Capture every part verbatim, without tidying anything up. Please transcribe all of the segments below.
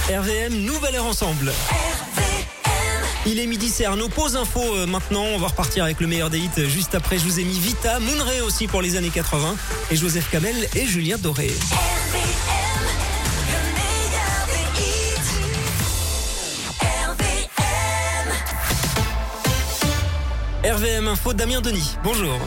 R V M, nouvelle heure ensemble. Il est midi, c'est Arnaud. Pause info euh, maintenant. On va repartir avec le meilleur des hits euh, juste après. Je vous ai mis Vita, Moon Ray aussi pour les années quatre-vingts. Et Joseph Kamel et Julien Doré. R V M Info, Damien Denis. Bonjour.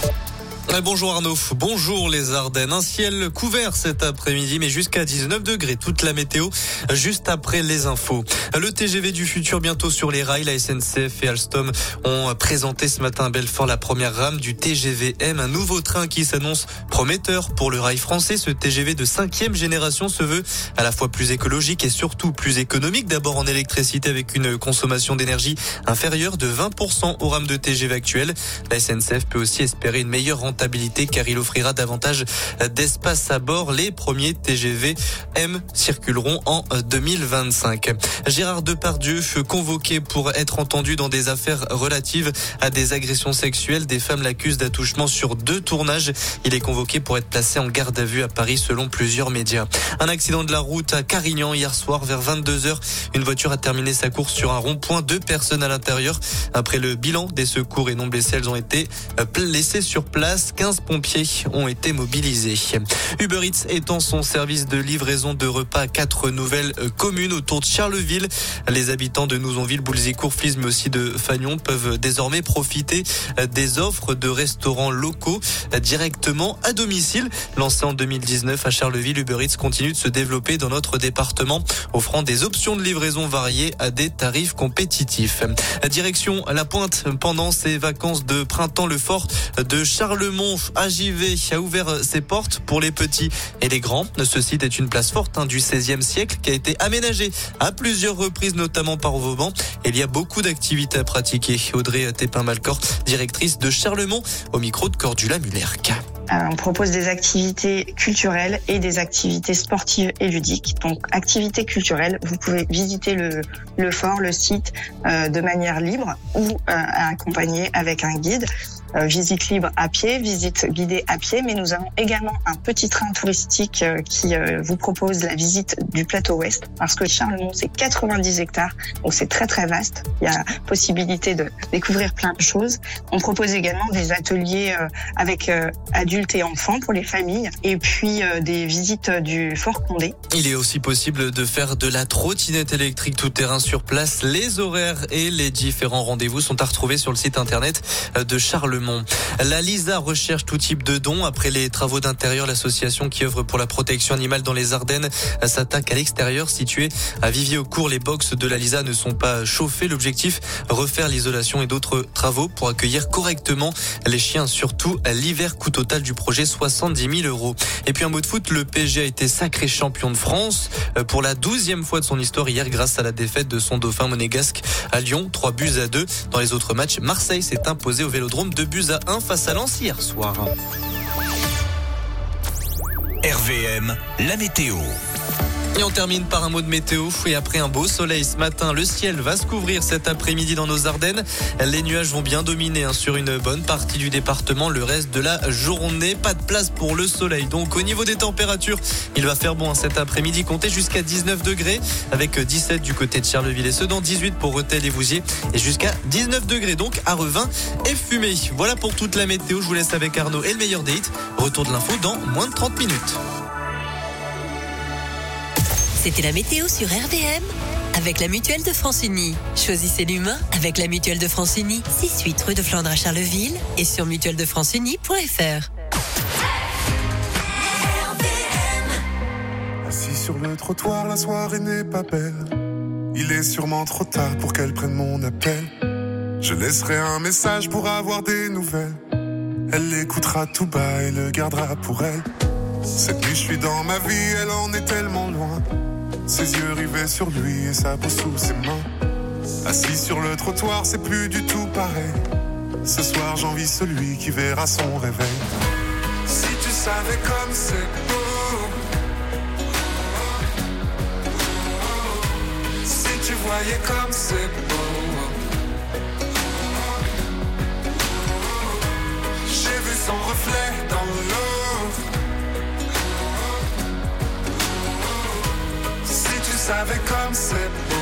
Bonjour Arnaud, bonjour les Ardennes. Un ciel couvert cet après-midi, mais jusqu'à dix-neuf degrés. Toute la météo juste après les infos. Le T G V du futur bientôt sur les rails. La S N C F et Alstom ont présenté ce matin à Belfort la première rame du T G V M, un nouveau train qui s'annonce prometteur pour le rail français. Ce T G V de cinquième génération se veut à la fois plus écologique et surtout plus économique. D'abord en électricité avec une consommation d'énergie inférieure de vingt pour cent aux rames de T G V actuelles. La S N C F peut aussi espérer une meilleure rentabilité car il offrira davantage d'espace à bord. Les premiers T G V M circuleront en deux mille vingt-cinq. Gérard Depardieu fut convoqué pour être entendu dans des affaires relatives à des agressions sexuelles. Des femmes l'accusent d'attouchement sur deux tournages. Il est convoqué pour être placé en garde à vue à Paris selon plusieurs médias. Un accident de la route à Carignan hier soir vers vingt-deux heures. Une voiture a terminé sa course sur un rond-point. Deux personnes à l'intérieur. Après le bilan des secours et non blessés, elles ont été laissées sur place. quinze pompiers ont été mobilisés. Uber Eats étend son service de livraison de repas à quatre nouvelles communes autour de Charleville. Les habitants de Nouzonville, Boulzicourt, Flize, mais aussi de Fagnon peuvent désormais profiter des offres de restaurants locaux directement à domicile. Lancé en deux mille dix-neuf à Charleville, Uber Eats continue de se développer dans notre département, offrant des options de livraison variées à des tarifs compétitifs. Direction La Pointe pendant ces vacances de printemps, le fort de Charlemont A J V a ouvert ses portes pour les petits et les grands. Ce site est une place forte hein, du seizième siècle qui a été aménagée à plusieurs reprises, notamment par Vauban. Il y a beaucoup d'activités à pratiquer. Audrey Tépin-Malcor, directrice de Charlemont, au micro de Cordula Muller. On propose des activités culturelles et des activités sportives et ludiques. Donc, activités culturelles, vous pouvez visiter le, le fort, le site euh, de manière libre ou euh, accompagné avec un guide. Euh, visite libre à pied, visite guidée à pied, mais nous avons également un petit train touristique euh, qui euh, vous propose la visite du plateau ouest, parce que Charlemont, c'est quatre-vingt-dix hectares, donc c'est très très vaste. Il y a possibilité de découvrir plein de choses. On propose également des ateliers euh, avec euh, adultes et enfants pour les familles, et puis euh, des visites du Fort Condé. Il est aussi possible de faire de la trottinette électrique tout terrain sur place. Les horaires et les différents rendez-vous sont à retrouver sur le site internet de Charlemont. La Lisa recherche tout type de dons. Après les travaux d'intérieur, l'association qui œuvre pour la protection animale dans les Ardennes s'attaque à l'extérieur. Situé à Vivier-au-Court, les box de la Lisa ne sont pas chauffées. L'objectif, refaire l'isolation et d'autres travaux pour accueillir correctement les chiens. Surtout, l'hiver, coût total du projet soixante-dix mille euros. Et puis un mot de foot, le P S G a été sacré champion de France pour la douzième fois de son histoire hier grâce à la défaite de son dauphin monégasque à Lyon, trois buts à deux. Dans les autres matchs, Marseille s'est imposé au Vélodrome deux buts à un face à Lens hier soir. R V M, la météo. Et on termine par un mot de météo. Et après un beau soleil ce matin, le ciel va se couvrir cet après-midi dans nos Ardennes. Les nuages vont bien dominer hein, sur une bonne partie du département. Le reste de la journée, pas de place pour le soleil. Donc au niveau des températures, il va faire bon hein, cet après-midi. Comptez jusqu'à dix-neuf degrés avec dix-sept du côté de Charleville et Sedan, dix-huit pour Rethel et Vouziers et jusqu'à dix-neuf degrés donc à Revin et Fumé. Voilà pour toute la météo. Je vous laisse avec Arnaud et le meilleur des hits. Retour de l'info dans moins de trente minutes. C'était la météo sur R V M avec la Mutuelle de France Unie. Choisissez l'humain avec la Mutuelle de France Unie. six huit rue de Flandre à Charleville et sur mutuelle de france unie point f r. Assis sur le trottoir, la soirée n'est pas belle. Il est sûrement trop tard pour qu'elle prenne mon appel. Je laisserai un message pour avoir des nouvelles. Elle l'écoutera tout bas et le gardera pour elle. Cette nuit je suis dans ma vie, elle en est tellement loin. Ses yeux rivés sur lui et sa peau sous ses mains. Assis sur le trottoir, c'est plus du tout pareil. Ce soir j'envie celui qui verra son réveil. Si tu savais comme c'est beau, si tu voyais comme c'est beau. J'ai vu son reflet dans l'eau. Si tu savais comme c'est beau.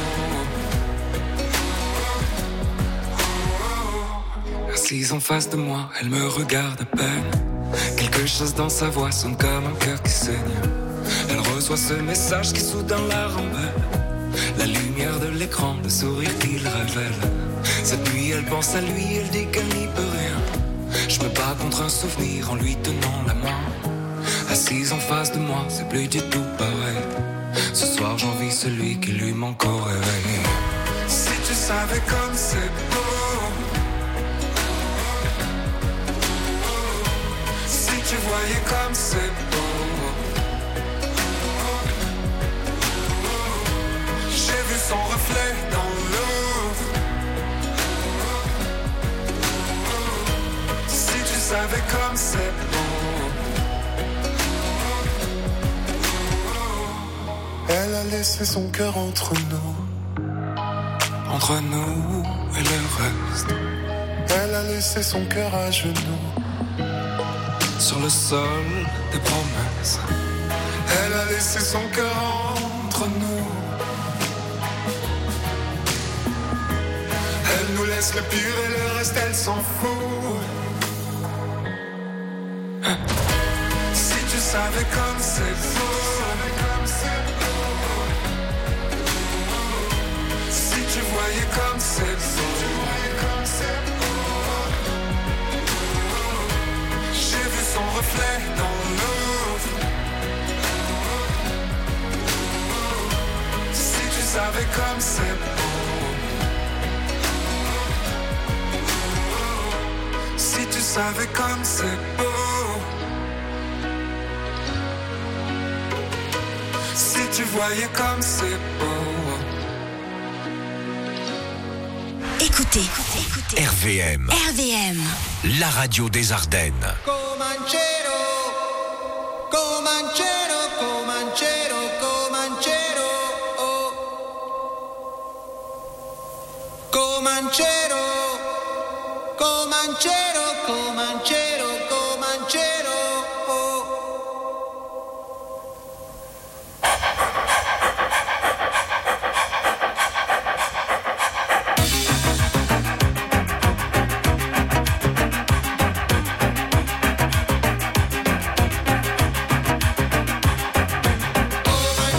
Assise en face de moi, elle me regarde à peine. Quelque chose dans sa voix sonne comme un cœur qui saigne. Elle reçoit ce message qui soudain la rembelle. La lumière de l'écran, le sourire qu'il révèle. Cette nuit elle pense à lui, elle dit qu'elle n'y peut rien. Je me bats contre un souvenir en lui tenant la main. Assise en face de moi, c'est plus du tout pareil. Ce soir j'envie celui qui lui manque au réveil. Si tu savais comme c'est beau. Si tu voyais comme c'est beau. J'ai vu son reflet dans l'eau. Si tu savais comme c'est beau. Elle a laissé son cœur entre nous, entre nous et le reste. Elle a laissé son cœur à genoux, sur le sol des promesses. Elle a laissé son cœur entre nous. Elle nous laisse le pire et le reste elle s'en fout. Si tu savais comme c'est beau. Si tu voyais comme c'est beau. J'ai vu son reflet dans l'eau. Si tu savais comme c'est beau. Si tu savais comme c'est beau. Si tu voyais comme c'est beau. Écoutez, écoutez, R V M. R V M, la radio des Ardennes. Comanchero, Comanchero, Comanchero, Comanchero, oh. Comanchero, Comanchero, Comanchero, Comanchero, oh.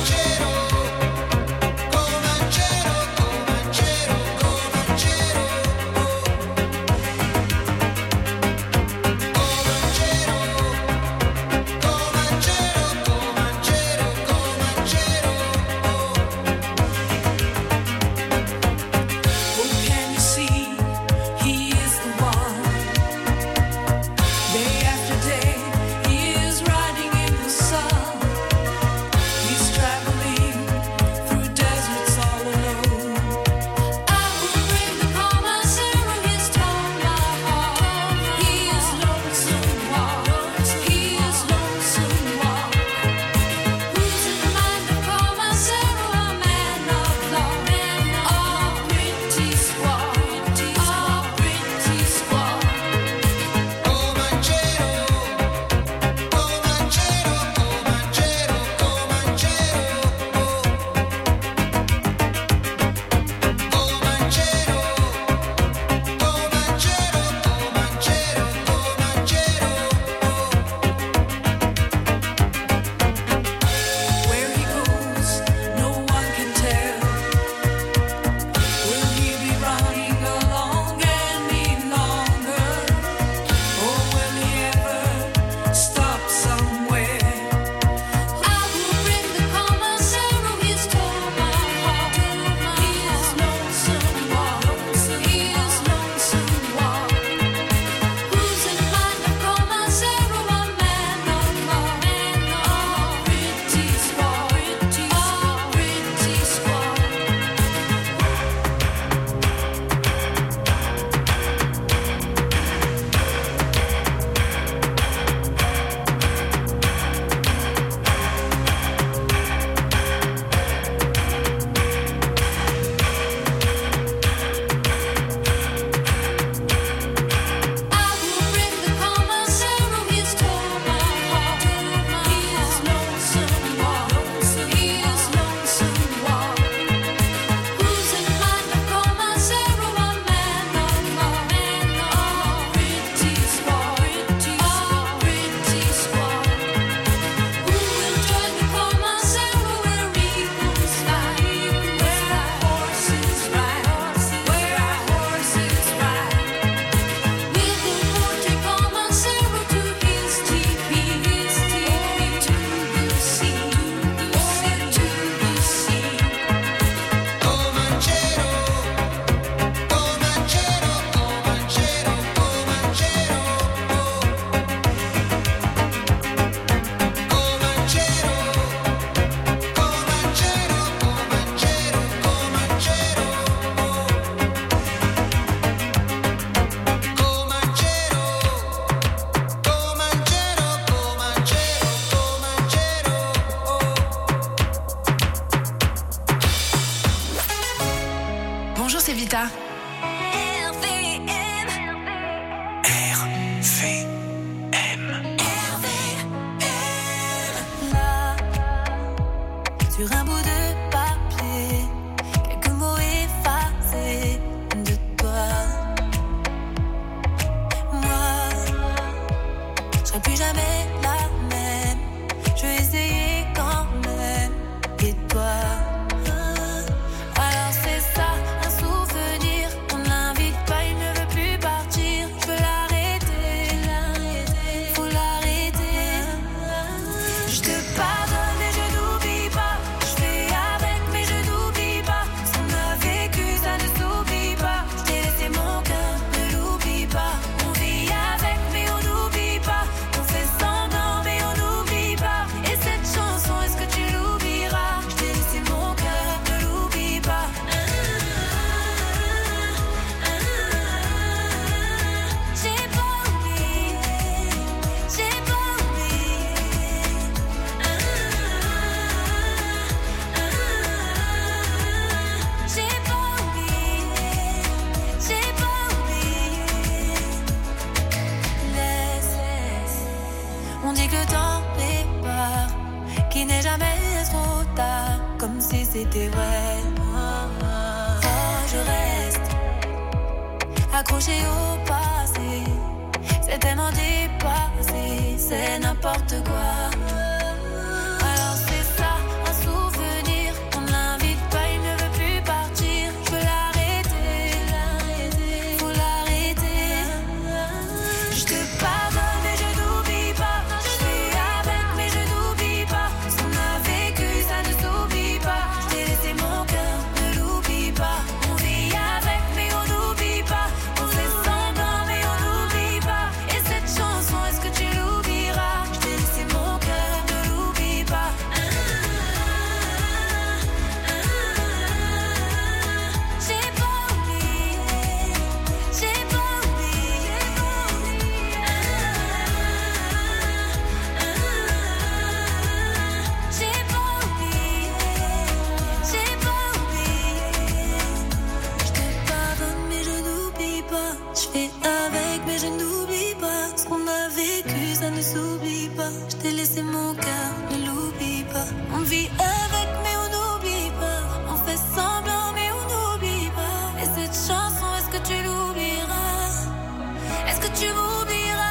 Comanchero, Comanchero, Comanchero. Bonjour, c'est Vita. R V M. R V M. Là, sur un bout de papier, quelques mots effacés de toi. Moi, je serai plus jamais la même. Je vais essayer quand même. Et toi? Alors c'est ça, un souvenir. On l'invite pas, il ne veut plus partir. Je veux l'arrêter, faut l'arrêter. Je te pardonne mais je n'oublie pas. Je fais avec mais je n'oublie pas. Ce qu'on a vécu ça ne s'oublie pas. Je t'ai laissé mon cœur, ne l'oublie pas. On vit avec mais on n'oublie pas. On fait semblant mais on n'oublie pas. Et cette chanson, est-ce que tu l'oublieras? Je t'ai laissé mon cœur, ne l'oublie pas. J'ai pas oublié, j'ai pas oublié. J'ai pas oublié, j'ai pas oublié. Laisse, laisse. On dit que le temps répare, qu'il n'est jamais trop tard, comme si c'était vrai. Oh, je reste accroché au passé, c'est tellement dépassé, c'est n'importe quoi. Alors c'est ça, un souvenir, on ne l'invite pas, il ne veut plus partir. Je veux l'arrêter, faut l'arrêter. Je te pardonne mais je n'oublie pas. Je fais avec mais je n'oublie pas. Ce qu'on a vécu ça ne s'oublie pas. Je t'ai laissé mon cœur, ne l'oublie pas. On vit avec mais on n'oublie pas. On fait semblant mais on n'oublie pas. Et cette chanson, est-ce que tu l'oublieras? Je t'ai laissé mon cœur, ne l'oublie pas. J'ai pas oublié, j'ai pas oublié. J'ai pas oublié, j'ai pas oublié. Je te pardonne mais je n'oublie pas. Je fais avec mais je n'oublie pas. Ce qu'on a vécu ça ne s'oublie pas. Je t'ai laissé mon cœur, ne l'oublie pas. On vit avec mais on n'oublie pas. On fait semblant mais on n'oublie pas. Et cette chanson, est-ce que tu l'oublieras? Est-ce que tu m'oublieras?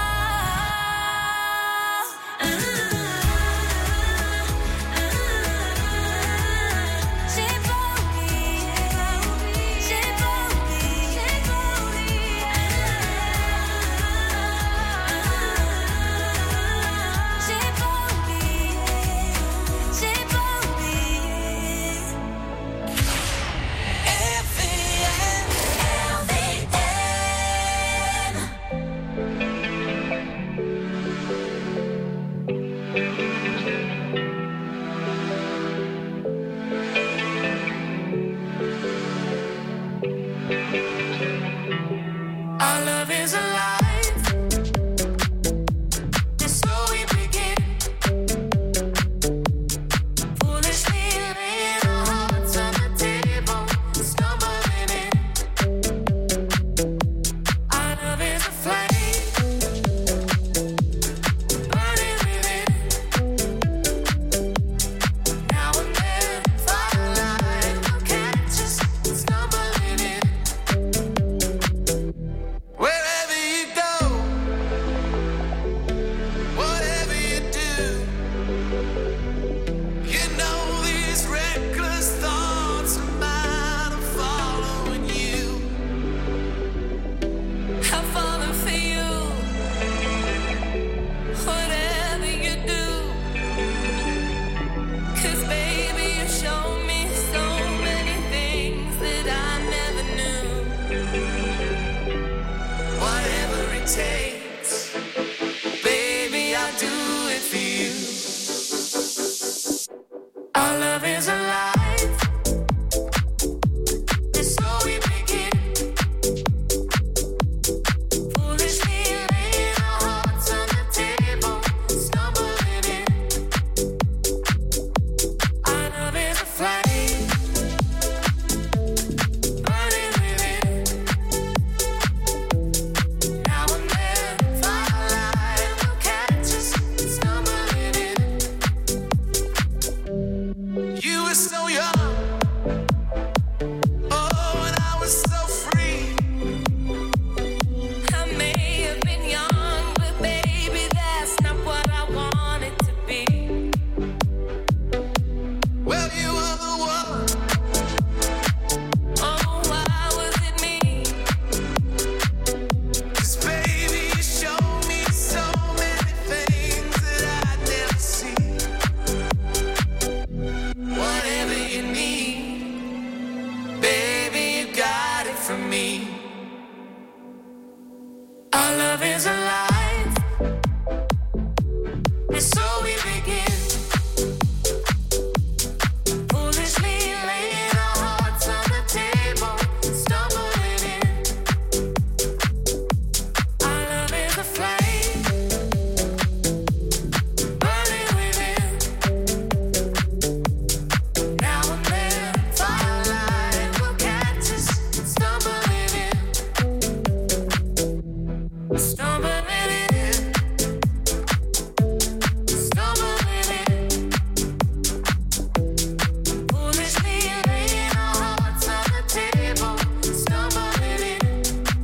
J'ai pas oublié, j'ai pas oublié, j'ai pas oublié. J'ai pas oublié, j'ai so young. Oh, and I was so free. I may have been young, but baby, that's not what I wanted to be. Well, you were the one. Oh, why was it me? 'Cause baby, you showed me so many things that I'd never seen. Whatever you need, baby, you got it from me. Our love is alive, and so we begin. Foolishly laying our hearts on the table, stumbling in. Our love is a flame, burning within. Now and then, firelight will catch us, stumbling in, stumbling in, stumbling in. Foolishly laying our hearts on the table, stumbling in.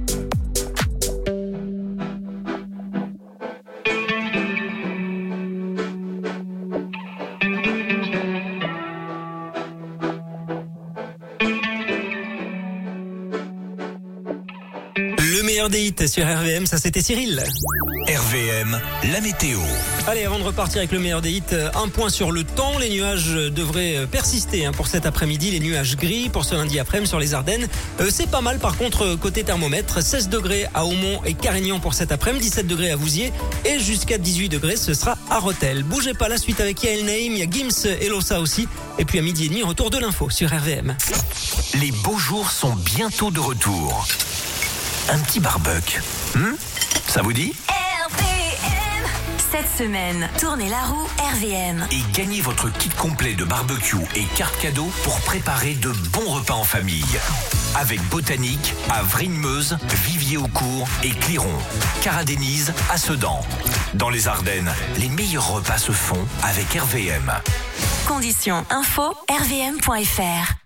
Le meilleur des hits sur R V M, ça c'était Cyril. R V M, la météo. Allez, avant de repartir avec le meilleur des hits, un point sur le temps. Les nuages devraient persister hein, pour cet après-midi. Les nuages gris pour ce lundi après-midi sur les Ardennes. Euh, c'est pas mal par contre côté thermomètre. seize degrés à Aumont et Carignan pour cet après-midi. dix-sept degrés à Vouziers. Et jusqu'à dix-huit degrés, ce sera à Rethel. Bougez pas, la suite avec Yael Naïm. Il y a Gims et Lossa aussi. Et puis à midi et demi, retour de l'info sur R V M. Les beaux jours sont bientôt de retour. Un petit barbecue. Hmm, ça vous dit? R V M. Cette semaine, tournez la roue R V M. Et gagnez votre kit complet de barbecue et carte cadeau pour préparer de bons repas en famille. Avec Botanique à Vrigne-Meuse, Vivier-au-Court et Cliron. Cara-Denise à Sedan. Dans les Ardennes, les meilleurs repas se font avec R V M. Conditions info r v m point f r.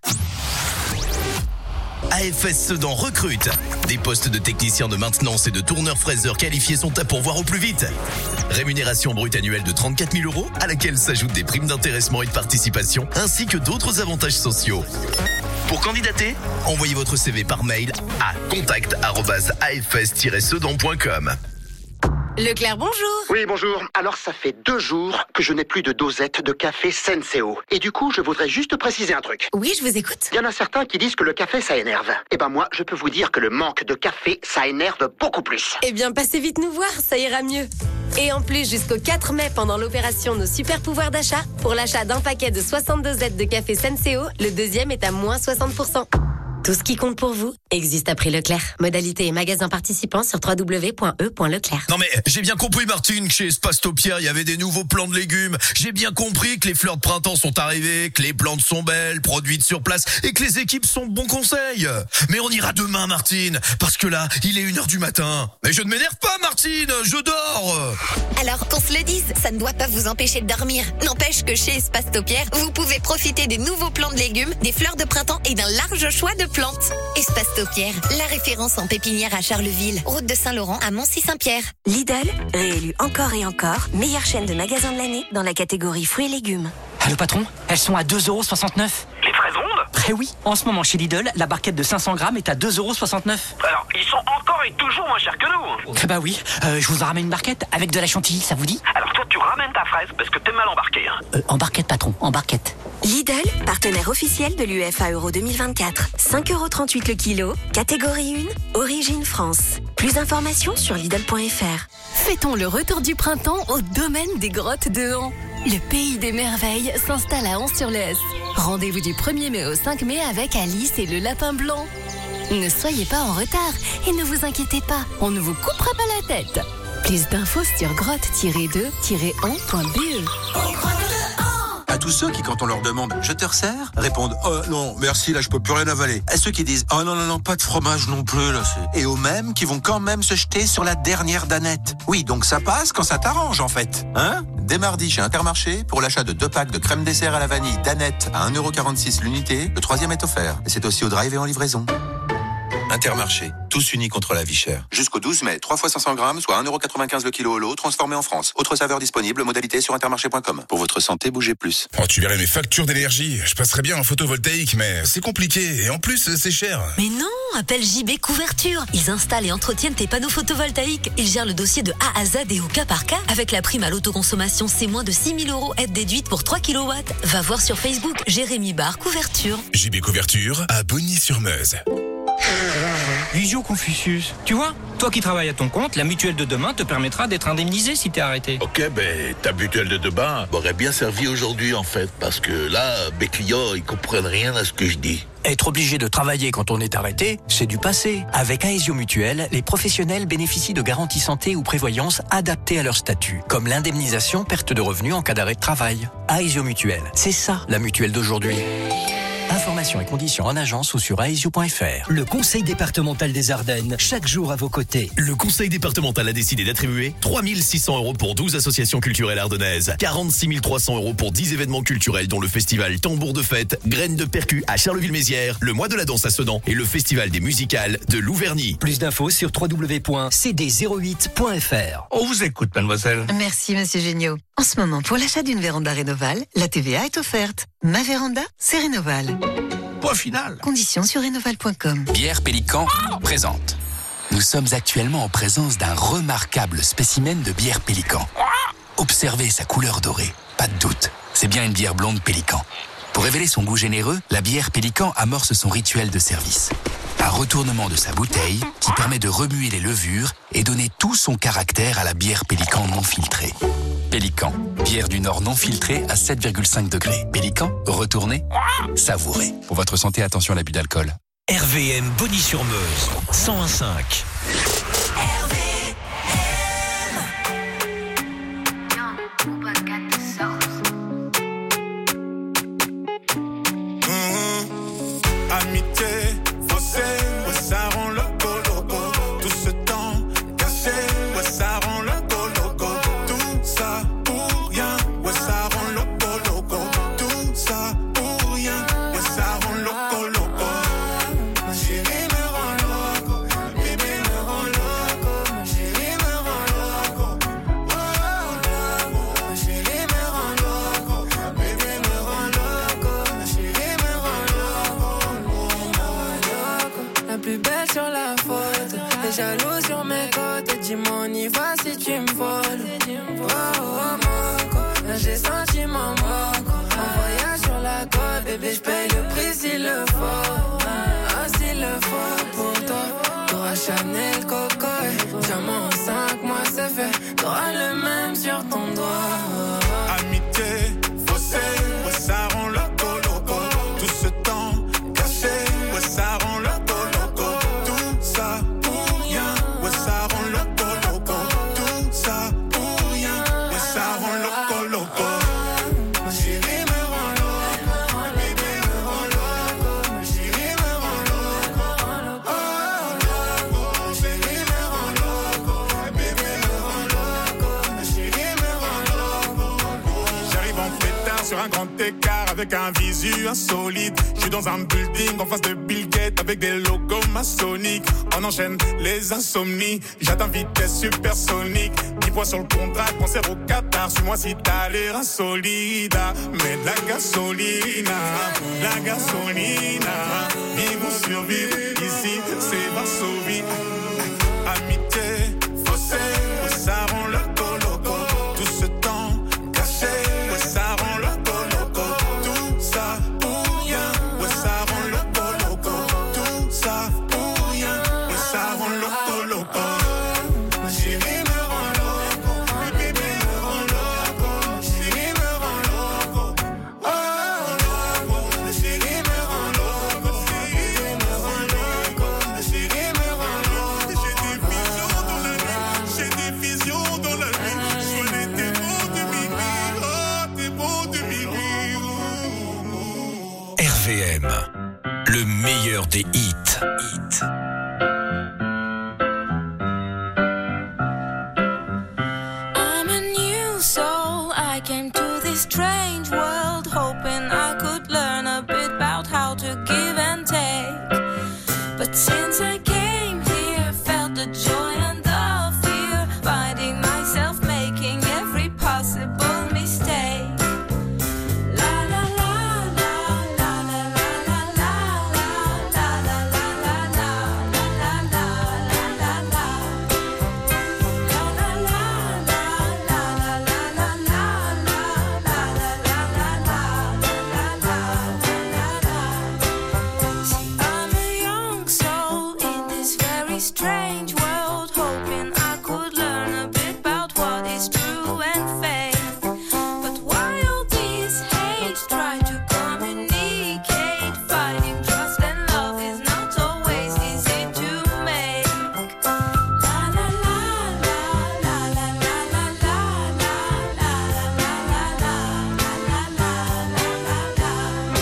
A F S Sedan recrute. Des postes de techniciens de maintenance et de tourneurs fraiseurs qualifiés sont à pourvoir au plus vite. Rémunération brute annuelle de trente-quatre mille euros, à laquelle s'ajoutent des primes d'intéressement et de participation, ainsi que d'autres avantages sociaux. Pour candidater, envoyez votre C V par mail à contact arobase a f s tiret sedan point com. Leclerc, bonjour. Oui, bonjour. Alors, ça fait deux jours que je n'ai plus de dosette de café Senseo. Et du coup, je voudrais juste préciser un truc. Oui, je vous écoute. Il y en a certains qui disent que le café, ça énerve. Eh ben moi, je peux vous dire que le manque de café, ça énerve beaucoup plus. Eh bien, passez vite nous voir, ça ira mieux. Et en plus, jusqu'au quatre mai, pendant l'opération Nos Super Pouvoirs d'achat, pour l'achat d'un paquet de soixante-deux Z de café Senseo, le deuxième est à moins soixante pour cent. Tout ce qui compte pour vous existe à prix Leclerc. Modalité et magasin participants sur w w w point e point leclerc. Non mais j'ai bien compris Martine que chez Espace Taupière il y avait des nouveaux plants de légumes. J'ai bien compris que les fleurs de printemps sont arrivées, que les plantes sont belles, produites sur place et que les équipes sont de bons conseils. Mais on ira demain Martine, parce que là il est une heure du matin. Mais je ne m'énerve pas Martine, je dors. Alors qu'on se le dise, ça ne doit pas vous empêcher de dormir. N'empêche que chez Espace Taupière, vous pouvez profiter des nouveaux plants de légumes, des fleurs de printemps et d'un large choix de plantes. Espace Taupière, la référence en pépinière à Charleville, route de Saint-Laurent à Moncy-Saint-Pierre. Lidl, réélu encore et encore, meilleure chaîne de magasins de l'année dans la catégorie fruits et légumes. Allô patron, elles sont à deux euros soixante-neuf. Les fraises rondes ? Eh oui, en ce moment chez Lidl, la barquette de cinq cents grammes est à deux euros soixante-neuf. Alors, ils sont encore et toujours moins chers que nous. Eh bah oui, euh, je vous en ramène une barquette avec de la chantilly, ça vous dit ? Alors toi, tu ramènes ta fraise parce que t'es mal embarqué. Hein. Euh, en barquette patron, en barquette. Lidl, partenaire officiel de l'U E F A Euro deux mille vingt-quatre. cinq euros trente-huit le kilo, catégorie un, origine France. Plus d'informations sur Lidl point f r. Fêtons le retour du printemps au domaine des grottes de Han. Le pays des merveilles s'installe à Han-sur-le-Hesse. Rendez-vous du premier mai au cinq mai avec Alice et le lapin blanc. Ne soyez pas en retard et ne vous inquiétez pas, on ne vous coupera pas la tête. Plus d'infos sur grotte tiret deux tiret han point b e. À tous ceux qui, quand on leur demande « Je te resserre ?» répondent « Oh non, merci, là je peux plus rien avaler. » À ceux qui disent « Oh non, non, non, pas de fromage non plus, là c'est... » Et aux mêmes qui vont quand même se jeter sur la dernière danette. Oui, donc ça passe quand ça t'arrange en fait. Hein ? Dès mardi chez Intermarché, pour l'achat de deux packs de crème dessert à la vanille danette à un euro quarante-six l'unité, le troisième est offert. Et c'est aussi au drive et en livraison. Intermarché, tous unis contre la vie chère. Jusqu'au douze mai, trois fois cinq cents grammes, soit un euro quatre-vingt-quinze le kilo au lot, transformé en France. Autre saveur disponible, modalité sur intermarché point com. Pour votre santé, bougez plus. Oh, tu verrais mes factures d'énergie. Je passerais bien en photovoltaïque, mais c'est compliqué. Et en plus, c'est cher. Mais non, appelle J B Couverture. Ils installent et entretiennent tes panneaux photovoltaïques. Ils gèrent le dossier de A à Z et au cas par cas. Avec la prime à l'autoconsommation, c'est moins de six mille euros aide déduite pour trois kilowatts. Va voir sur Facebook, Jérémy Bar Couverture. J B Couverture à Bonny-sur-Meuse. Visio Confucius. Tu vois, toi qui travailles à ton compte, la mutuelle de demain te permettra d'être indemnisé si t'es arrêté. Ok, ben ta mutuelle de demain m'aurait bien servi aujourd'hui en fait, parce que là, mes clients, ils comprennent rien à ce que je dis. Être obligé de travailler quand on est arrêté, c'est du passé. Avec Aesio Mutuelle, les professionnels bénéficient de garanties santé ou prévoyance adaptées à leur statut, comme l'indemnisation perte de revenus en cas d'arrêt de travail. Aesio Mutuelle, c'est ça la mutuelle d'aujourd'hui. Informations et conditions en agence ou sur aesio point f r. Le Conseil départemental des Ardennes, chaque jour à vos côtés. Le Conseil départemental a décidé d'attribuer trois mille six cents euros pour douze associations culturelles ardennaises, quarante-six mille trois cents euros pour dix événements culturels dont le festival Tambour de fête, Graines de Percu à Charleville-Mézières, le mois de la danse à Sedan et le festival des musicales de Louverny. Plus d'infos sur w w w point c d zéro huit point f r. On vous écoute, mademoiselle. Merci, monsieur Géniaud. En ce moment, pour l'achat d'une véranda Rénoval, la T V A est offerte. Ma véranda, c'est Rénoval. Point final. Conditions sur rénoval point com. Bière Pélican présente. Nous sommes actuellement en présence d'un remarquable spécimen de bière Pélican. Observez sa couleur dorée. Pas de doute, c'est bien une bière blonde Pélican. Pour révéler son goût généreux, la bière Pélican amorce son rituel de service. Un retournement de sa bouteille qui permet de remuer les levures et donner tout son caractère à la bière Pélican non filtrée. Pélican, bière du Nord non filtrée à sept virgule cinq degrés. Pélican, retournez, savourez. Pour votre santé, attention à l'abus d'alcool. R V M Bonny-sur-Meuse, cent un virgule cinq. Amitié, faussée, ouais, ça rend loco loco. Tout ce temps caché, ouais, ça rend loco loco. Tout ça pour rien, ouais, ça rend loco loco. Tout ça pour rien, ouais, ça rend loco loco. Ma chérie me rend loco, bébé me rend loco. Ma chérie me rend loco, oh loco. Ma chérie me rend loco, bébé me rend loco. Ma chérie me rend loco. La plus belle sur la photo, les jaloux sur mes côtes. Dis-moi on y va si tu me voles. Oh oh moco, là j'ai senti mon moco. En voyage sur la côte, bébé j'paye le prix s'il le faut. Ah s'il le faut pour toi, t'auras Chanel Coco. Diamant en cinq mois c'est fait, t'auras le même sur ton doigt. Amitié, faussée, ouais, ça rend loco loco. Tout ce temps caché, ouais, ça rend loco loco. Tout ça pour rien, ouais, ça rend loco loco. Tout ça pour rien, ouais, ça rend loco loco. Ma chérie me rend loco, bébé me rend loco. Ma chérie me rend loco, oh loco. Ma chérie me rend loco, bébé me rend loco. Ma chérie me rend loco. J'arrive en pétard sur un grand écart avec un visu insolite. Je suis dans un building en face de Bill Gates avec des logos maçonniques. On enchaîne les insomnies. J'atteins vitesse supersonique. dix fois sur le contrat, concert au Qatar. Suis-moi si t'as l'air insolide. Mais de la gasolina, la gasolina. Vivons survivre ici, c'est Varsovie. Amitié, faussée, ouais, ça rend loco loco. Tout ce temps caché, ouais, ça rend loco loco. Tout ça pour rien, ouais, ça rend loco loco. Tout ça pour rien, ouais, ça rend loco loco. Ma chérie me rend loco, bébé me rend loco. Ma chérie me rend loco, oh loco. Ma chérie me rend loco, V M, le meilleur des hits. Hits. I'm a new soul. I came to this strange world hoping I could learn a bit about how to give and take. But since I came here, felt the joy and the fear, finding myself making every possible mistake. La la la la la la la la la la la la la la la la la la. Strange world, hoping I could learn a bit about what is true and fake. But while these hates try to communicate, finding trust and love is not always easy to make. La la la la la la la la la la la la la la la la.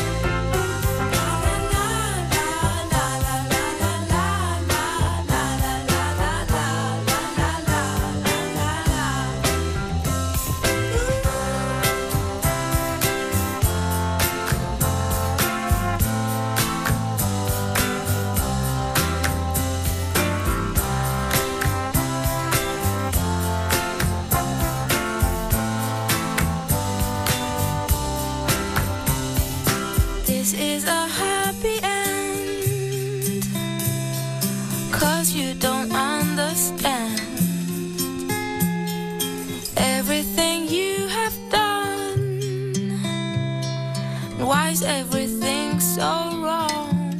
This is a happy end, 'cause you don't understand everything you have done. Why is everything so wrong?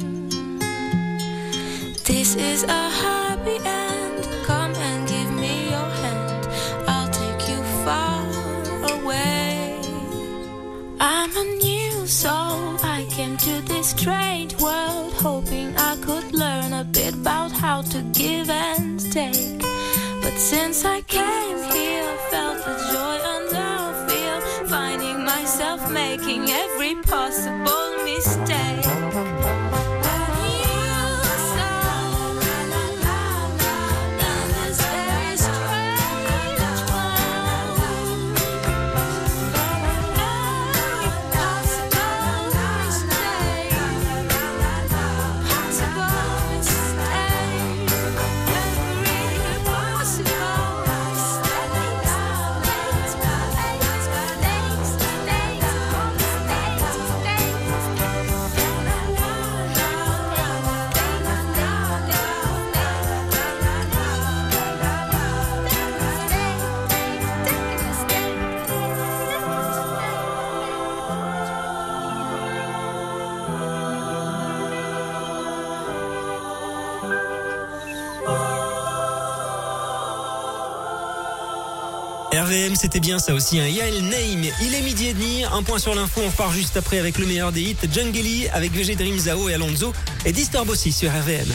This is a happy end. Come and give me your hand. I'll take you far away. I'm a new soul. I came to this strange world hoping I could learn a bit about how to give and take. But since I came here, felt the joy and the fear, finding myself making every possible mistake. R V M, c'était bien ça aussi, hein. Yael Naïm, il est midi et demi, un point sur l'info, on repart juste après avec le meilleur des hits, Djangeli avec V G Dream, Zao et Alonso, et Disturb aussi sur R V M.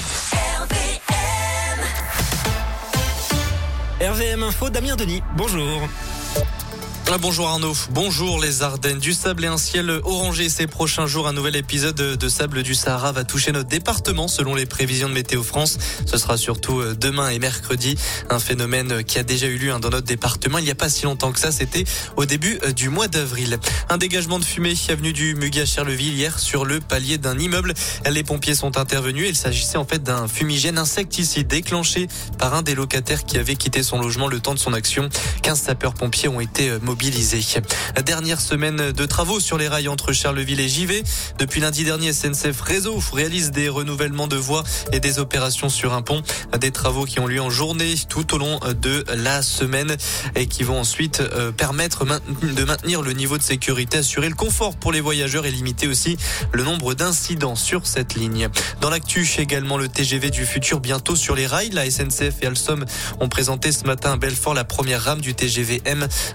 R V M Info, Damien Denis, bonjour. Bonjour Arnaud, bonjour les Ardennes, du sable et un ciel orangé ces prochains jours. Un nouvel épisode de sable du Sahara va toucher notre département selon les prévisions de Météo France. Ce sera surtout demain et mercredi, un phénomène qui a déjà eu lieu dans notre département il n'y a pas si longtemps que ça, c'était au début du mois d'avril. Un dégagement de fumée avenue du Muguet à Charleville hier sur le palier d'un immeuble. Les pompiers sont intervenus, il s'agissait en fait d'un fumigène insecticide déclenché par un des locataires qui avait quitté son logement le temps de son action. quinze sapeurs-pompiers ont été mobilisés. La dernière semaine de travaux sur les rails entre Charleville et Givet. Depuis lundi dernier, S N C F Réseau réalise des renouvellements de voies et des opérations sur un pont. Des travaux qui ont lieu en journée tout au long de la semaine et qui vont ensuite permettre de maintenir le niveau de sécurité, assurer le confort pour les voyageurs et limiter aussi le nombre d'incidents sur cette ligne. Dans l'actu, également le T G V du futur bientôt sur les rails. La S N C F et Alstom ont présenté ce matin à Belfort la première rame du T G V M, un nouveau train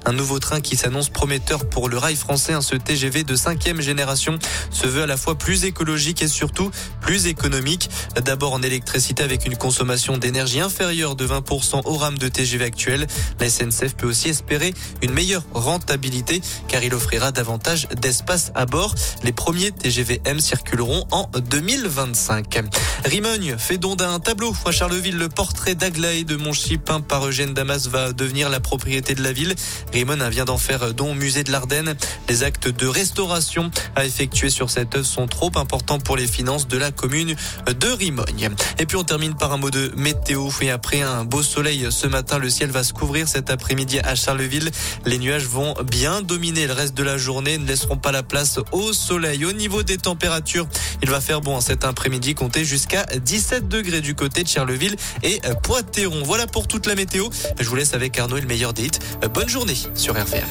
train qui s'annonce prometteur pour le rail français. Ce T G V de cinquième génération se veut à la fois plus écologique et surtout plus économique. D'abord en électricité avec une consommation d'énergie inférieure de vingt pour cent au rame de T G V actuel. La S N C F peut aussi espérer une meilleure rentabilité car il offrira davantage d'espace à bord. Les premiers T G V M circuleront en deux mille vingt-cinq. Rimogne fait don d'un tableau à Charleville. Le portrait d'Aglaé de Monchy peint par Eugène Damas va devenir la propriété de la ville. Rimogne vient d'en faire don au musée de l'Ardenne. Les actes de restauration à effectuer sur cette œuvre sont trop importants pour les finances de la commune de Rimogne. Et puis on termine par un mot de météo. Et après un beau soleil ce matin, le ciel va se couvrir cet après-midi à Charleville. Les nuages vont bien dominer le reste de la journée, ne laisseront pas la place au soleil. Au niveau des températures, il va faire bon cet après-midi, compter jusqu'à dix-sept degrés du côté de Charleville et Poitéron. Voilà pour toute la météo. Je vous laisse avec Arnaud et le meilleur des hits. Bonne journée sur R V M.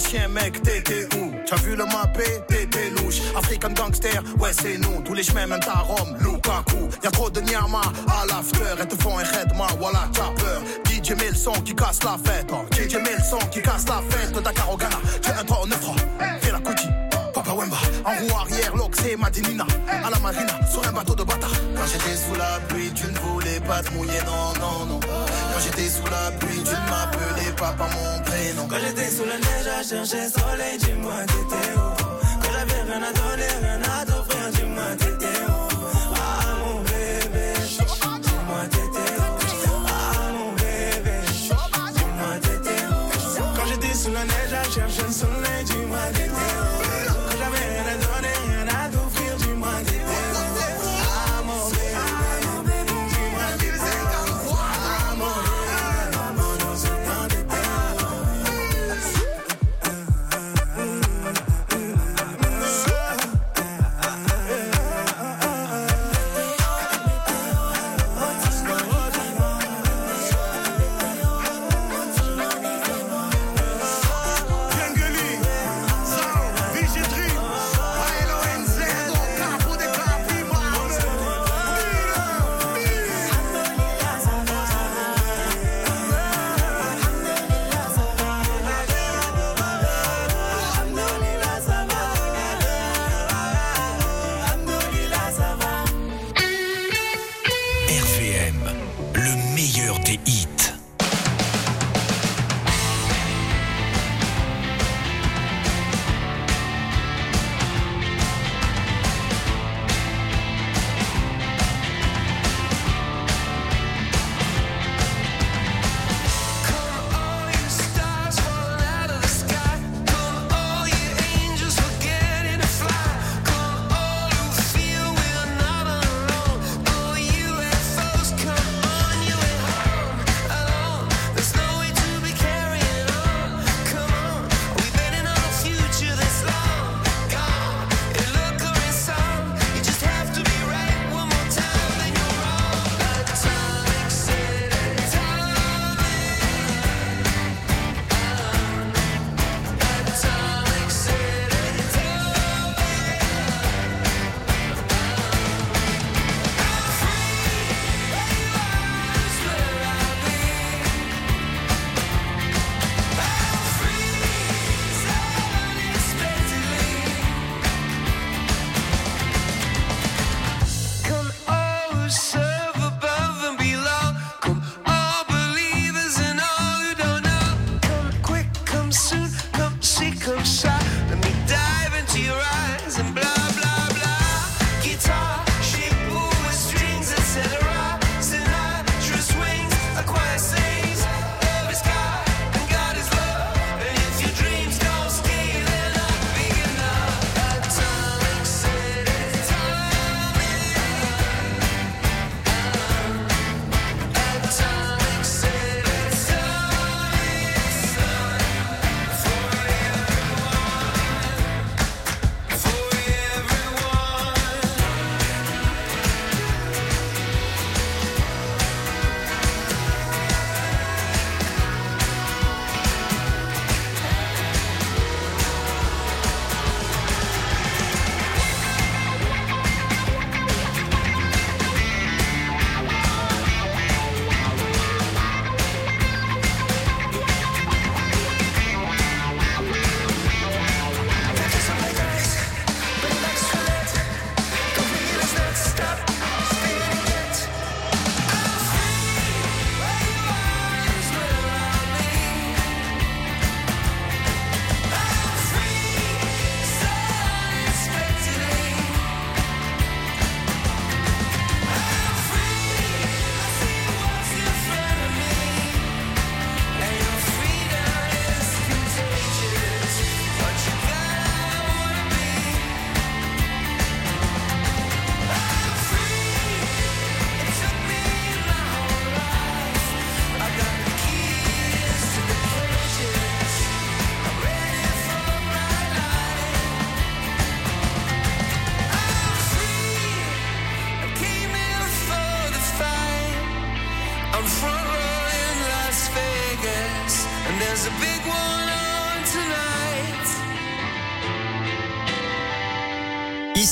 chien mec, t'étais où? T'as vu le mappé? T'étais louche. African gangster, ouais c'est nous. Tous les chemins mènent à Rome, Lukaku. Y'a trop de nyama à l'after. Elles te font un redma, voilà t'as peur. D J met le son qui casse la fête. Oh. D J met le son qui casse la fête. Dakar au Ghana, j'ai un trois, neuf trois. Fais la Kuti, Papa Wemba. En roue arrière, l'Oxé, Madinina. À la marina, sur un bateau de bâtard. Quand j'étais sous la pluie, tu ne voulais pas te mouiller, non, non, non. Quand j'étais sous la pluie, tu ne m'appelais pas par mon prénom. Quand j'étais sous la neige à chercher soleil, dis-moi t'étais où? Quand j'avais rien à donner, rien à t'offrir, dis-moi t'étais où? Ah mon bébé, dis-moi t'étais où? Ah mon bébé, dis-moi t'étais où? Quand j'étais sous la neige à chercher le soleil, dis-moi t'étais où? Quand j'avais rien à donner, rien à t'offrir, dis-moi t'étais où? Ah mon bébé, dis-moi t'étais où? Ah mon There's a big one on tonight.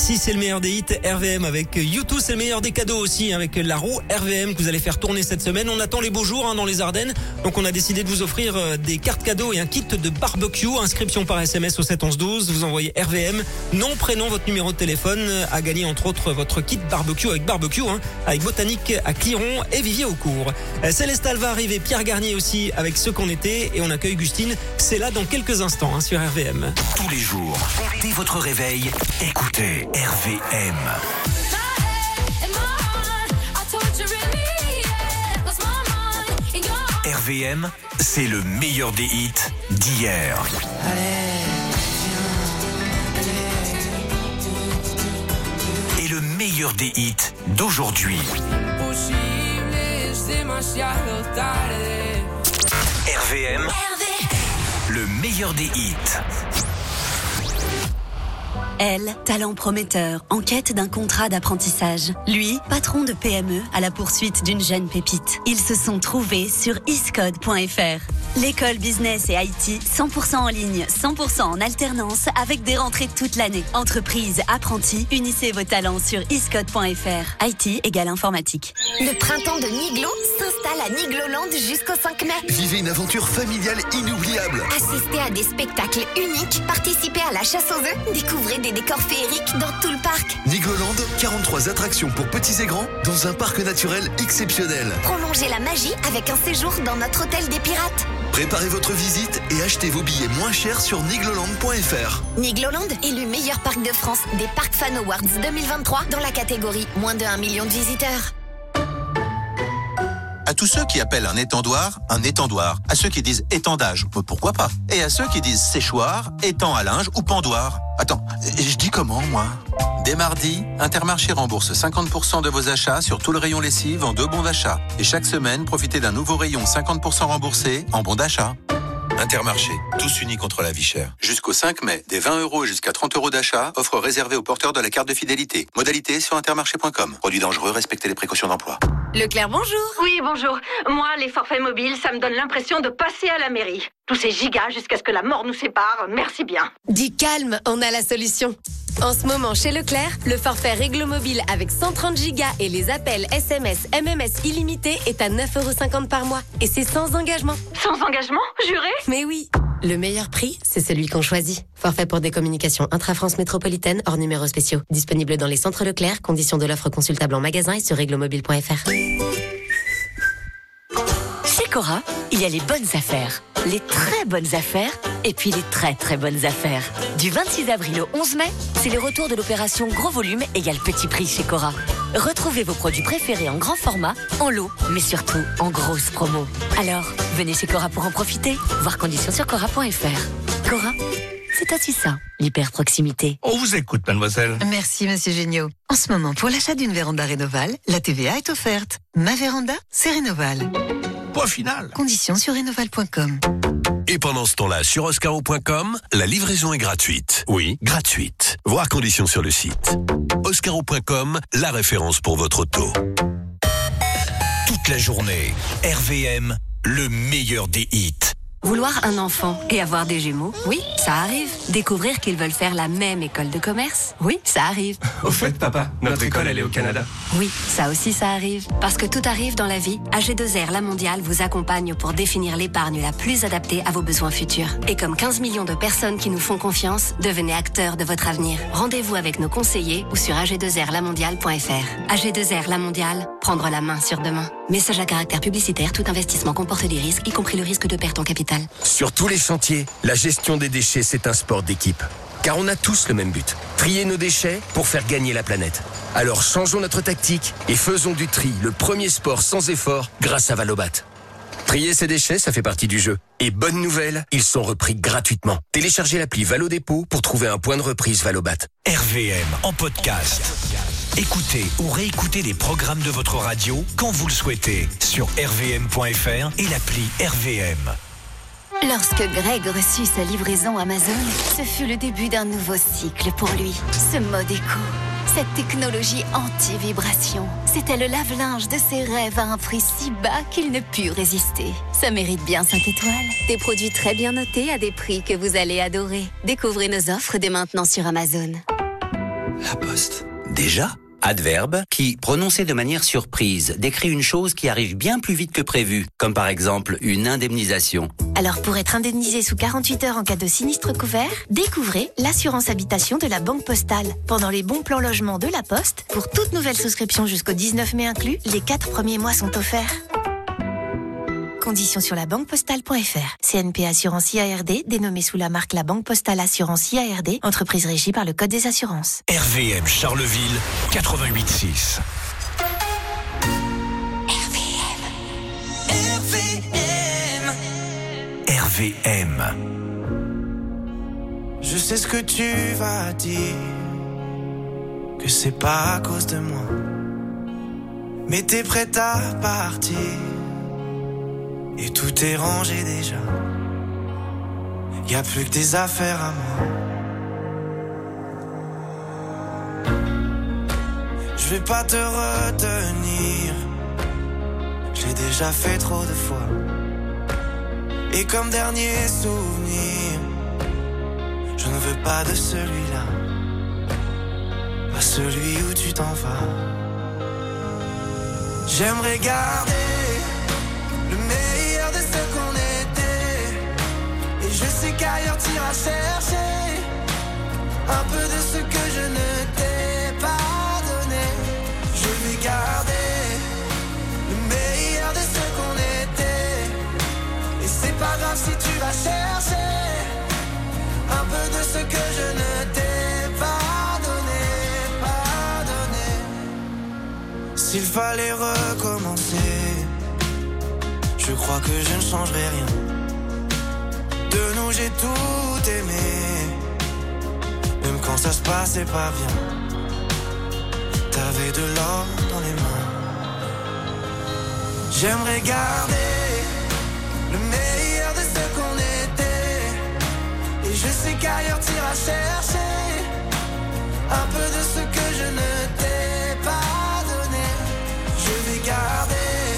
Si c'est le meilleur des hits, R V M avec U deux, c'est le meilleur des cadeaux aussi avec la roue R V M que vous allez faire tourner cette semaine. On attend les beaux jours hein, dans les Ardennes, donc on a décidé de vous offrir euh, des cartes cadeaux et un kit de barbecue. Inscription par S M S au sept onze douze, vous envoyez R V M, nom, prénom, votre numéro de téléphone, à gagner entre autres votre kit barbecue avec barbecue, hein, avec Botanique à Cliron et Vivier au Cours. Euh, Célestal va arriver, Pierre Garnier aussi avec Ceux qu'on était, et on accueille Gustine, c'est là dans quelques instants hein, sur R V M. Tous les jours, dès votre réveil, écoutez R V M. R V M, c'est le meilleur des hits d'hier. Et le meilleur des hits d'aujourd'hui. R V M, le meilleur des hits. Elle, talent prometteur, en quête d'un contrat d'apprentissage. Lui, patron de P M E à la poursuite d'une jeune pépite. Ils se sont trouvés sur iscode point f r. L'école business et I T, cent pour cent en ligne, cent pour cent en alternance, avec des rentrées toute l'année. Entreprise, apprentis, unissez vos talents sur iscode point f r. I T égale informatique. Le printemps de Niglo s'installe à Nigloland jusqu'au cinq mai. Vivez une aventure familiale inoubliable. Assistez à des spectacles uniques, participez à la chasse aux œufs, découvrez des décors féeriques dans tout le parc. Nigloland, quarante-trois attractions pour petits et grands dans un parc naturel exceptionnel. Prolongez la magie avec un séjour dans notre hôtel des pirates. Préparez votre visite et achetez vos billets moins chers sur nigloland point f r. Nigloland, élu meilleur parc de France des Parcs Fan Awards deux mille vingt-trois dans la catégorie moins de un million de visiteurs. À tous ceux qui appellent un étendoir, un étendoir. À ceux qui disent étendage, pourquoi pas. Et à ceux qui disent séchoir, étang à linge ou pendoir. Attends, je dis comment, moi? Dès mardi, Intermarché rembourse cinquante pour cent de vos achats sur tout le rayon lessive en deux bons d'achat. Et chaque semaine, profitez d'un nouveau rayon cinquante pour cent remboursé en bons d'achat. Intermarché, tous unis contre la vie chère. Jusqu'au cinq mai, des vingt euros jusqu'à trente euros d'achat, offre réservée aux porteurs de la carte de fidélité. Modalité sur intermarché point com. Produit dangereux, respectez les précautions d'emploi. Leclerc, bonjour. Oui, bonjour. Moi, les forfaits mobiles, ça me donne l'impression de passer à la mairie. Tous ces gigas jusqu'à ce que la mort nous sépare, merci bien. Dis calme, on a la solution. En ce moment, chez Leclerc, le forfait Réglo Mobile avec cent trente gigas et les appels S M S, M M S illimités est à neuf euros cinquante par mois. Et c'est sans engagement. Sans engagement? Juré? Mais oui. Le meilleur prix, c'est celui qu'on choisit. Forfait pour des communications intra-France métropolitaine hors numéros spéciaux. Disponible dans les centres Leclerc. Conditions de l'offre consultable en magasin et sur réglomobile point f r. Chez Cora, il y a les bonnes affaires, les très bonnes affaires et puis les très très bonnes affaires. Du vingt-six avril au onze mai, c'est le retour de l'opération Gros Volume égale Petit Prix chez Cora. Retrouvez vos produits préférés en grand format, en lot, mais surtout en grosse promo. Alors, venez chez Cora pour en profiter. Voir conditions sur cora point f r. Cora, c'est aussi ça, l'hyper proximité. On vous écoute, mademoiselle. Merci, monsieur Géniaud. En ce moment, pour l'achat d'une véranda Rénoval, la T V A est offerte. Ma véranda, c'est Rénoval. Point final. Conditions sur rénoval point com. Et pendant ce temps-là, sur oscaro point com, la livraison est gratuite. Oui, gratuite. Voir conditions sur le site. oscaro point com, la référence pour votre auto. Toute la journée, R V M, le meilleur des hits. Vouloir un enfant et avoir des jumeaux, oui, ça arrive. Découvrir qu'ils veulent faire la même école de commerce, oui, ça arrive. Au fait, papa, notre école, elle est au Canada. Oui, ça aussi, ça arrive. Parce que tout arrive dans la vie, A G deux R La Mondiale vous accompagne pour définir l'épargne la plus adaptée à vos besoins futurs. Et comme quinze millions de personnes qui nous font confiance, devenez acteurs de votre avenir. Rendez-vous avec nos conseillers ou sur a g deux r la mondiale point f r. A G deux R La Mondiale, prendre la main sur demain. Message à caractère publicitaire, tout investissement comporte des risques, y compris le risque de perte en capital. Sur tous les chantiers, la gestion des déchets, c'est un sport d'équipe. Car on a tous le même but, trier nos déchets pour faire gagner la planète. Alors changeons notre tactique et faisons du tri le premier sport sans effort grâce à Valobat. Trier ses déchets, ça fait partie du jeu. Et bonne nouvelle, ils sont repris gratuitement. Téléchargez l'appli Valo Dépôt pour trouver un point de reprise Valobat. R V M en podcast. Écoutez ou réécoutez les programmes de votre radio quand vous le souhaitez sur r v m point f r et l'appli R V M. Lorsque Greg reçut sa livraison Amazon, ce fut le début d'un nouveau cycle pour lui. Ce mode éco, cette technologie anti-vibration, c'était le lave-linge de ses rêves à un prix si bas qu'il ne put résister. Ça mérite bien cinq étoiles. Des produits très bien notés à des prix que vous allez adorer. Découvrez nos offres dès maintenant sur Amazon. La Poste. Déjà ? Adverbe qui, prononcé de manière surprise, décrit une chose qui arrive bien plus vite que prévu, comme par exemple une indemnisation. Alors pour être indemnisé sous quarante-huit heures en cas de sinistre couvert, découvrez l'assurance habitation de la Banque Postale. Pendant les bons plans logement de la Poste, pour toute nouvelle souscription jusqu'au dix-neuf mai inclus, les quatre premiers mois sont offerts. Conditions sur la banque postale point f r. C N P Assurance I A R D, dénommée sous la marque La Banque Postale Assurance I A R D, entreprise régie par le Code des assurances. R V M Charleville, quatre-vingt-huit six. R V M. R V M. Je sais ce que tu vas dire, que c'est pas à cause de moi, mais t'es prête à partir. Et tout est rangé déjà. Y a plus que des affaires à moi. Je vais pas te retenir. Je l'ai déjà fait trop de fois. Et comme dernier souvenir, je ne veux pas de celui-là, pas celui où tu t'en vas. J'aimerais garder le meilleur de ce qu'on était. Et je sais qu'ailleurs t'iras chercher un peu de ce que je ne t'ai pas donné. Je vais garder le meilleur de ce qu'on était. Et c'est pas grave si tu vas chercher un peu de ce que je ne t'ai pas donné, pas donné. S'il fallait recommencer, je crois que je ne changerai rien. De nous j'ai tout aimé, même quand ça se passait pas bien. T'avais de l'or dans les mains. J'aimerais garder le meilleur de ce qu'on était. Et je sais qu'ailleurs t'iras chercher un peu de ce que je ne t'ai pas donné. Je vais garder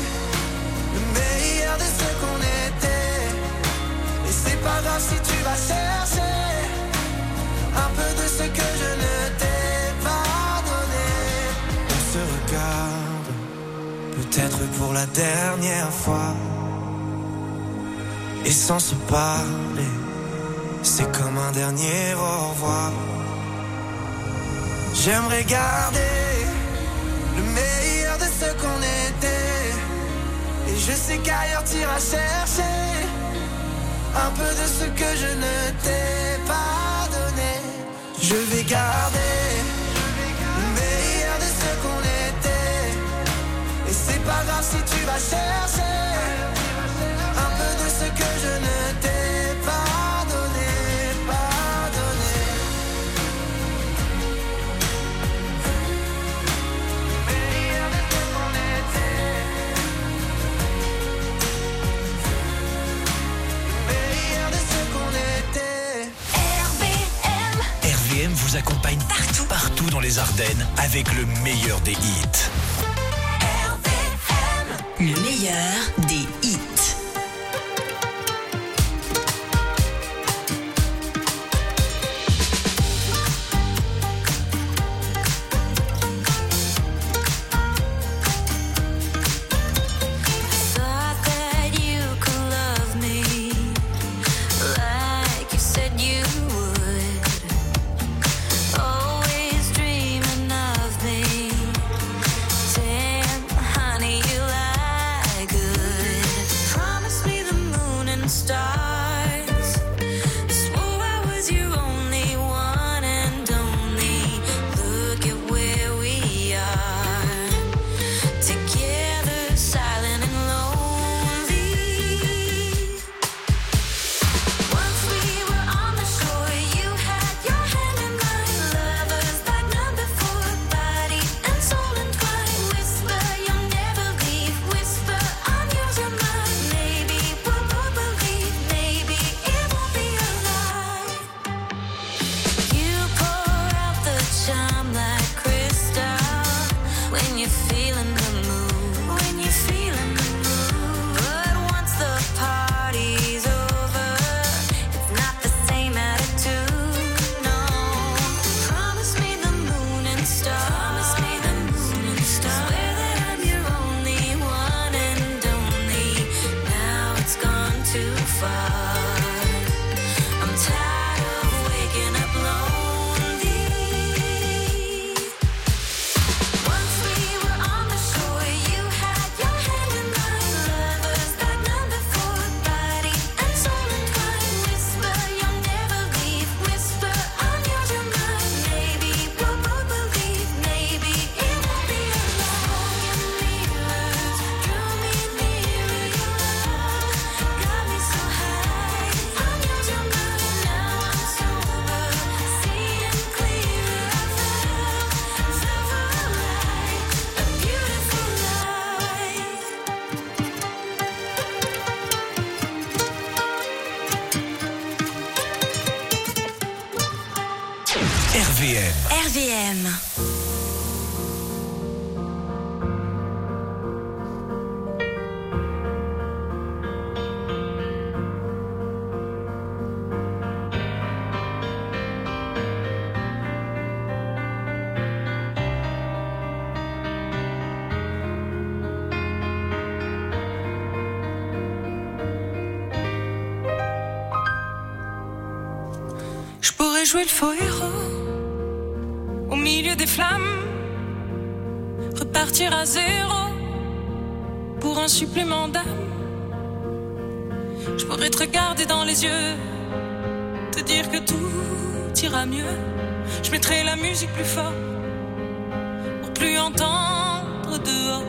de ce qu'on était. Et c'est pas grave si tu vas chercher un peu de ce que je ne t'ai pas donné. On se regarde, peut-être pour la dernière fois, et sans se parler, c'est comme un dernier au revoir. J'aimerais garder le meilleur de ce qu'on était. Et je sais qu'ailleurs t'iras chercher un peu de ce que je ne t'ai pas donné. Je vais garder le meilleur de ce qu'on était. Et c'est pas grave si tu vas chercher un peu de ce que je ne t'ai pas donné, pas donné. Le meilleur de ce qu'on était. R V M vous accompagne partout, partout dans les Ardennes avec le meilleur des hits. R V M. Le meilleur des hits. Honey, you lie good. Promise me the moon and stars. Swore I was your only one and only. Look at where we are. Together, silent and lonely. Once we were on the shore, you had your hand in mine. Lovers like none before, body and soul entwined. Whisper, you'll never leave. Whisper, I'm yours, you're mine. Maybe we'll both believe. Maybe it won't be a lie. You pour out the charm like crystal when you're feeling the mood. When you're feeling the mood. But once the party's over, it's not the same attitude. No. Promise me the moon R V M. R V M. Je pourrais jouer le faux héros au milieu des flammes, repartir à zéro pour un supplément d'âme. Je pourrais te regarder dans les yeux, te dire que tout ira mieux. Je mettrai la musique plus fort pour plus entendre dehors.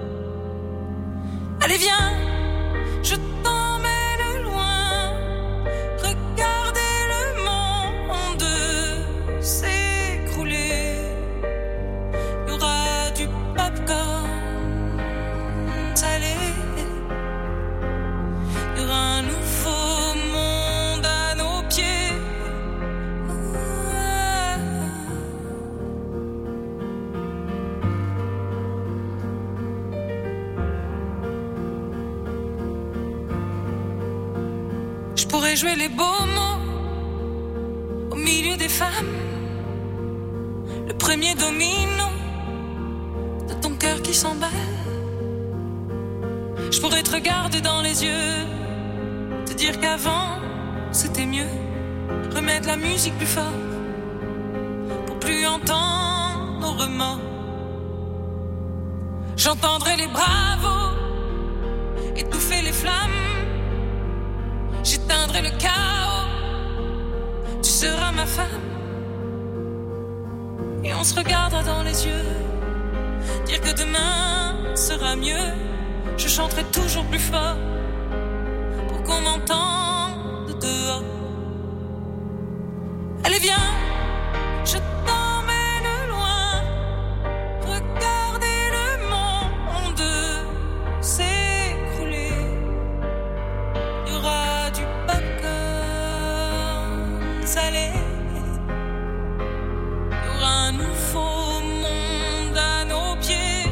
Allez viens, je t'emmène loin, regardez le monde s'écrouler. Il y aura du popcorn salé, il y aura un nouveau monde à nos pieds. Je pourrais jouer les beaux mots au milieu des femmes, le premier domino de ton cœur qui s'emballe. Je pourrais te regarder dans les yeux, te dire qu'avant c'était mieux, remettre la musique plus fort pour plus entendre nos remords. J'entendrai les bravos étouffer les flammes, j'éteindrai le chaos, tu seras ma femme. Et on se regardera dans les yeux, dire que demain sera mieux. Je chanterai toujours plus fort pour qu'on m'entende dehors. Allez viens, je t'emmène loin, regardez le monde s'écrouler. Il y aura du popcorn salé, il y aura un nouveau monde à nos pieds.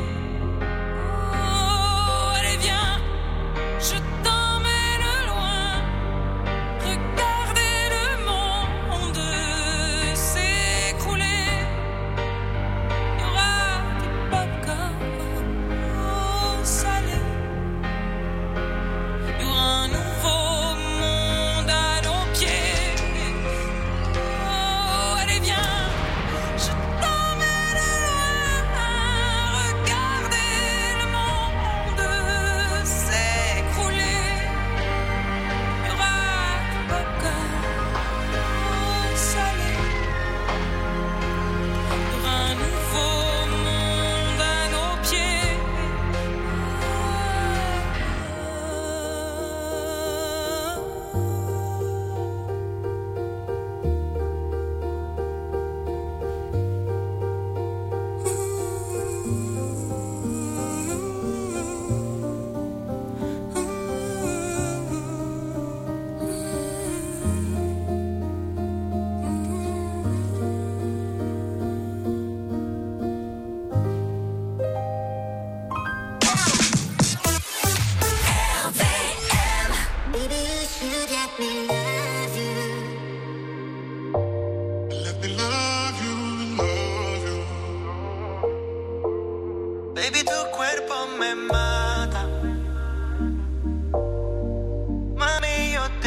Oh, allez viens, je t'emmène loin, regardez le monde s'écrouler. Il y aura du popcorn salé, il y aura un nouveau monde à nos pieds. Oh, allez viens, je t'emmène loin, regardez le monde s'écrouler. Il y aura du popcorn salé, il y aura un nouveau monde à nos pieds. Baby, you should let me love you. Let me love you, love you. Baby, tu cuerpo me mata. Mami, yo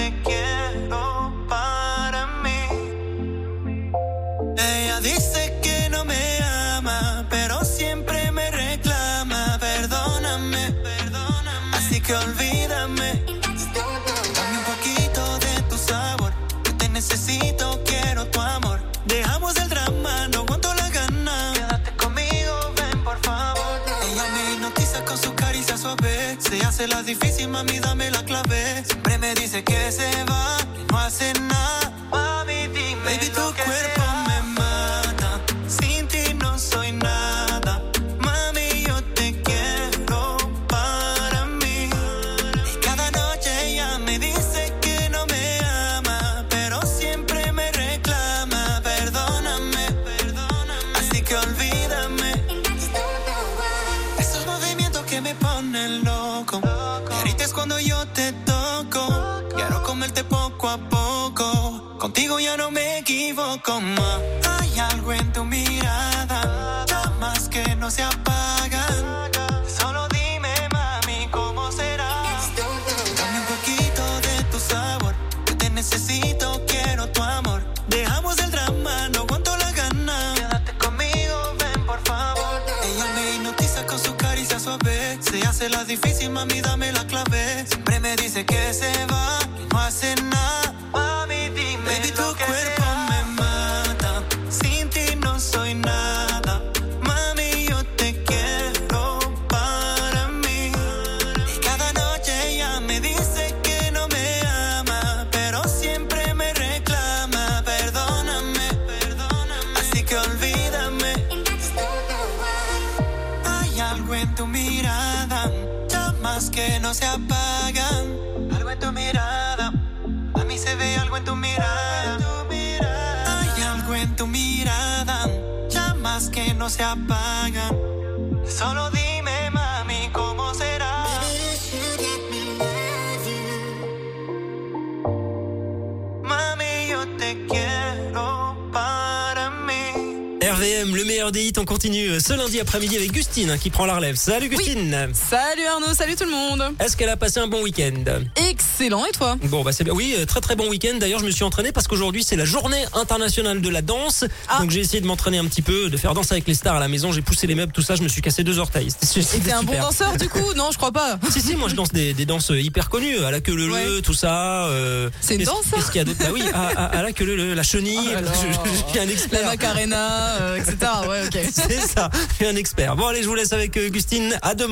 que olvídame. Dame un poquito de tu sabor. Yo te necesito, quiero tu amor. Dejamos el drama, no aguanto la gana. Quédate conmigo, ven por favor. Ella me hipnotiza con su caricia suave. Se hace la difícil, mami, dame la clave. Siempre me dice que se va, que no hace nada. Mami, dime. Baby, tu cuerpo me mata. Sin ti no soy nada. Mami, yo te quiero para mí. Y cada noche ella me dice que no me ama, pero siempre me reclama. Perdóname, perdóname. Así que olvídame. Esos movimientos que me ponen loco. Y ahorita es cuando yo te toco. Quiero comerte poco a poco. Contigo ya no me equivoco más. Hay algo en tu mirada, llamas que no se apagan. Solo dime, mami, ¿cómo será? Dame un poquito de tu sabor. Yo te necesito, quiero tu amor. Dejamos el drama, no aguanto la gana. Quédate conmigo, ven por favor. Ella me hipnotiza con su caricia suave. Se hace la difícil, mami, dame la clave. Siempre me dice que se va, que no hace nada. Mami, dime. Baby, tu cuerpo me mata. Sin ti no soy nada. Mami, yo te quiero para mí. Y cada noche ella me dice que no me ama, pero siempre me reclama. Perdóname, perdóname. Así que olvídame. Hay algo en tu mirada, llamas que no se apagan. Algo en tu mirada. A mí se ve algo en tu mirada. Hay algo en tu mirada, llamas que no se apagan. Solo dime, mami, ¿cómo será? Mami, yo te quiero para mí. R V M, le meilleur des hits, on continue ce lundi après-midi avec Gustine hein, qui prend la relève. Salut Gustine. Oui. Salut Arnaud, salut tout le monde. Est-ce qu'elle a passé un bon week-end? Excellent, et toi? Bon bah c'est bien. Oui, très très bon week-end. D'ailleurs je me suis entraîné parce qu'aujourd'hui c'est la journée internationale de la danse. Ah. Donc j'ai essayé de m'entraîner un petit peu, de faire danse avec les stars à la maison. J'ai poussé les meubles, tout ça, je me suis cassé deux orteils. Et t'es un bon danseur du coup? Non, je crois pas. Si si, moi je danse des, des danses hyper connues, à la queue leu leu, ouais. Tout ça. Euh, c'est une danse ça? Qu'est-ce qu'il y a d'autre? Bah oui, à, à, à la queue leu leu, la chenille. Oh je, je suis un expert. La Macarena, euh, et cetera. Ouais, ok. C'est ça, je suis un expert. Bon allez, je vous laisse avec Gustine. À demain.